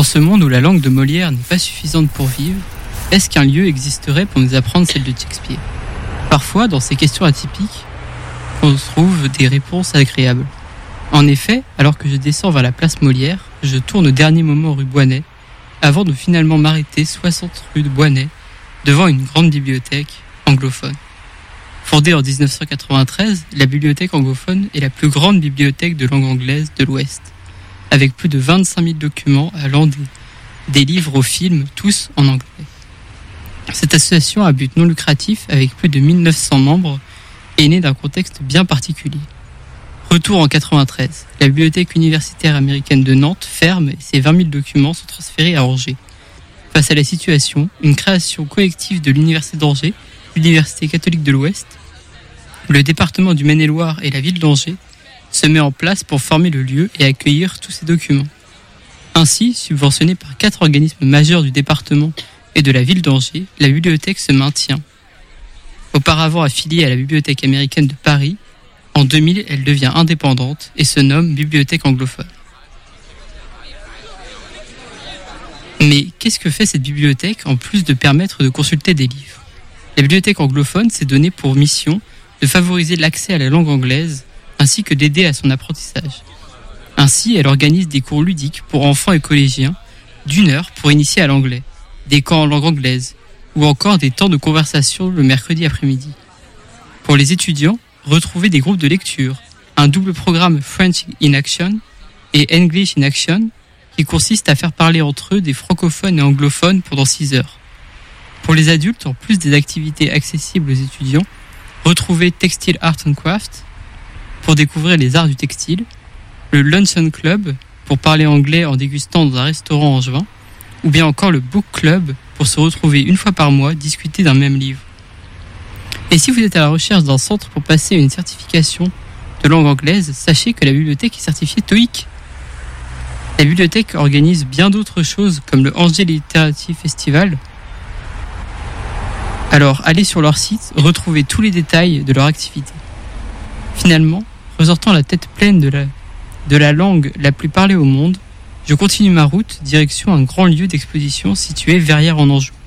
ce monde où la langue de Molière n'est pas suffisante pour vivre, est-ce qu'un lieu existerait pour nous apprendre celle de Shakespeare ? Parfois, dans ces questions atypiques, on trouve des réponses agréables. En effet, alors que je descends vers la place Molière, je tourne au dernier moment rue Boinet, avant de finalement m'arrêter 60 rue de Boinet, devant une grande bibliothèque anglophone. Fondée en 1993, la bibliothèque anglophone est la plus grande bibliothèque de langue anglaise de l'Ouest, avec plus de 25 000 documents allant des livres aux films, tous en anglais. Cette association à but non lucratif, avec plus de 1900 membres, est née d'un contexte bien particulier. Retour en 93, la bibliothèque universitaire américaine de Nantes ferme et ses 20 000 documents sont transférés à Angers. Face à la situation, une création collective de l'université d'Angers, l'université catholique de l'Ouest, le département du Maine-et-Loire et la ville d'Angers se met en place pour former le lieu et accueillir tous ces documents. Ainsi, subventionnée par 4 organismes majeurs du département et de la ville d'Angers, la bibliothèque se maintient. Auparavant affiliée à la Bibliothèque américaine de Paris, en 2000, elle devient indépendante et se nomme Bibliothèque anglophone. Mais qu'est-ce que fait cette bibliothèque en plus de permettre de consulter des livres ? La bibliothèque anglophone s'est donnée pour mission de favoriser l'accès à la langue anglaise ainsi que d'aider à son apprentissage. Ainsi, elle organise des cours ludiques pour enfants et collégiens d'1 heure pour initier à l'anglais, des camps en langue anglaise ou encore des temps de conversation le mercredi après-midi. Pour les étudiants, retrouvez des groupes de lecture, un double programme French in Action et English in Action qui consiste à faire parler entre eux des francophones et anglophones pendant 6 heures. Pour les adultes, en plus des activités accessibles aux étudiants, retrouvez Textile Art and Craft pour découvrir les arts du textile, le Luncheon Club pour parler anglais en dégustant dans un restaurant angevin, ou bien encore le Book Club pour se retrouver une fois par mois, discuter d'un même livre. Et si vous êtes à la recherche d'un centre pour passer une certification de langue anglaise, sachez que la bibliothèque est certifiée TOEIC. La bibliothèque organise bien d'autres choses comme le Angers Literacy Festival. Alors allez sur leur site, retrouvez tous les détails de leur activité. Finalement, ressortant la tête pleine de la langue la plus parlée au monde, je continue ma route direction un grand lieu d'exposition situé Verrières en Anjou.